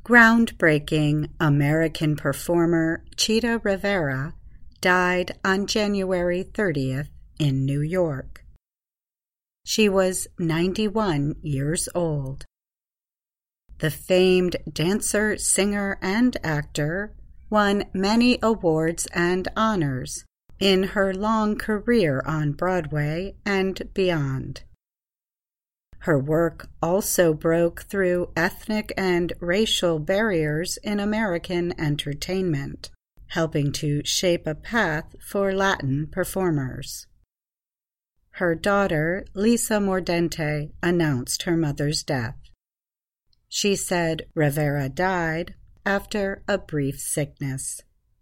Groundbreaking American performer Chita Rivera died on January 30th in New York. She was 91 years old. The famed dancer, singer, and actor won many awards and honors in her long career on Broadway and beyond. Her work also broke through ethnic and racial barriers in American entertainment, helping to shape a path for Latin performers. Her daughter, Lisa Mordente, announced her mother's death. She said Rivera died after a brief sickness.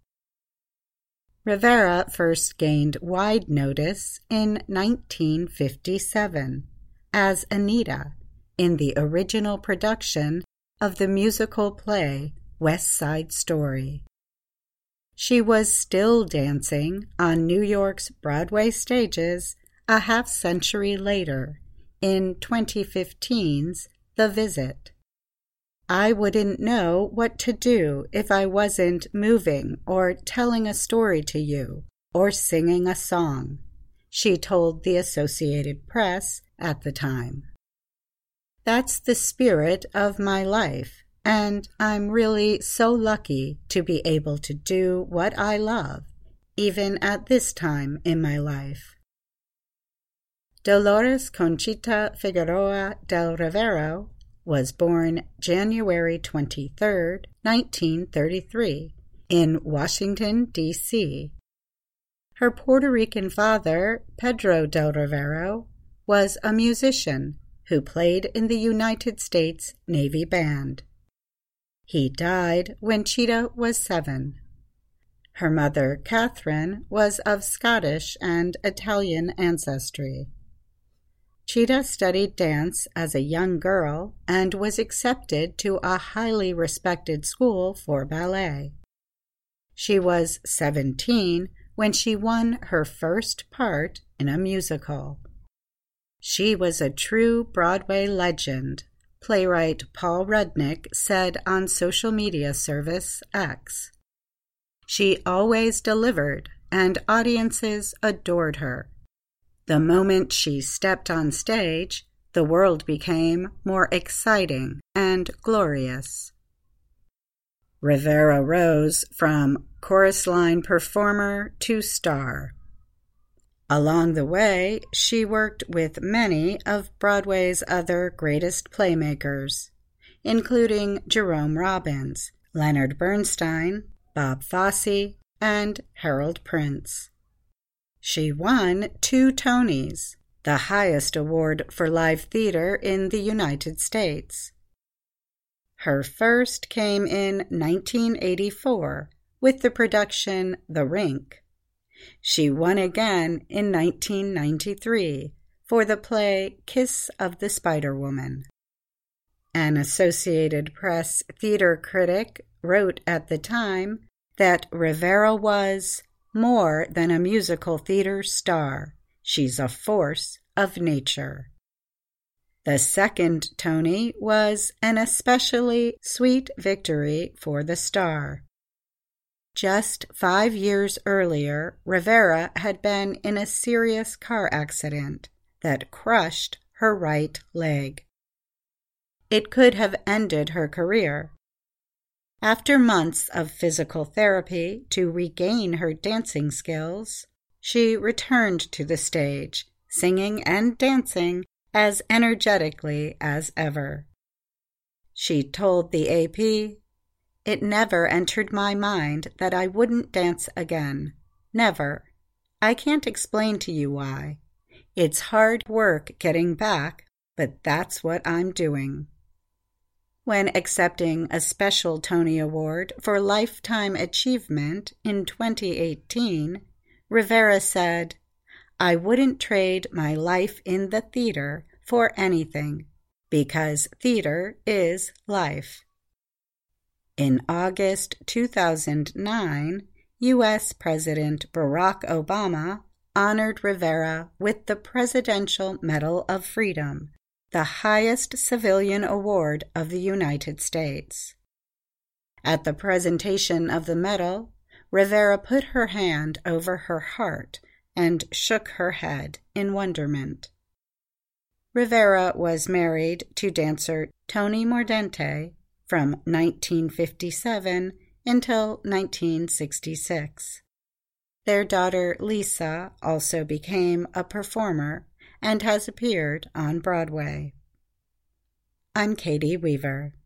Rivera first gained wide notice in 1957 as Anita in the original production of the musical play West Side Story. She was still dancing on New York's Broadway stages a half-century later in 2015's The Visit. I wouldn't know what to do if I wasn't moving or telling a story to you or singing a song, she told the Associated Press at the time. That's the spirit of my life, and I'm really so lucky to be able to do what I love, even at this time in my life. Dolores Conchita Figueroa del Rivero was born January 23, 1933, in Washington, D.C. Her Puerto Rican father, Pedro del Rivero, was a musician who played in the United States Navy Band. He died when Chita was 7. Her mother, Catherine, was of Scottish and Italian ancestry. Chita studied dance as a young girl and was accepted to a highly respected school for ballet. She was 17 when she won her first part in a musical. She was a true Broadway legend, playwright Paul Rudnick said on social media service X. She always delivered, and audiences adored her. The moment she stepped on stage, the world became more exciting and glorious. Rivera rose from chorus line performer to star. Along the way, she worked with many of Broadway's other greatest playmakers, including Jerome Robbins, Leonard Bernstein, Bob Fosse, and Harold Prince. She won 2 Tonys, the highest award for live theater in the United States. Her first came in 1984 with the production The Rink. She won again in 1993 for the play Kiss of the Spider-Woman. An Associated Press theater critic wrote at the time that Rivera was more than a musical theater star. She's a force of nature. The second Tony was an especially sweet victory for the star. Just 5 years earlier, Rivera had been in a serious car accident that crushed her right leg. It could have ended her career. After months of physical therapy to regain her dancing skills, she returned to the stage, singing and dancing as energetically as ever. She told the AP, "It never entered my mind that I wouldn't dance again. Never. I can't explain to you why. It's hard work getting back, but that's what I'm doing." When accepting a special Tony Award for Lifetime Achievement in 2018, Rivera said, "I wouldn't trade my life in the theater for anything, because theater is life." In August 2009, U.S. President Barack Obama honored Rivera with the Presidential Medal of Freedom, the highest civilian award of the United States. At the presentation of the medal, Rivera put her hand over her heart and shook her head in wonderment. Rivera was married to dancer Tony Mordente from 1957 until 1966. Their daughter Lisa also became a performer and has appeared on Broadway. I'm Katie Weaver.